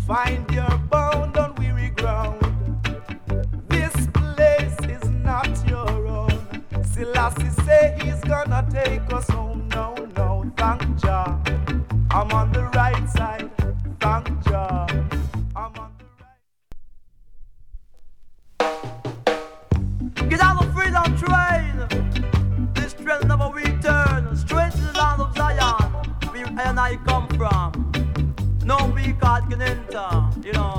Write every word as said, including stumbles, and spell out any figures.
find your bound on weary ground. This place is not your own. Selassie say he's gonna take us home. No, no, thank Jah, I'm on the right side. Thank Jah, I'm on the right. Get out of freedom train. This train never return. Straight to the land of Zion, where I and I come from. No we God can enter, you know.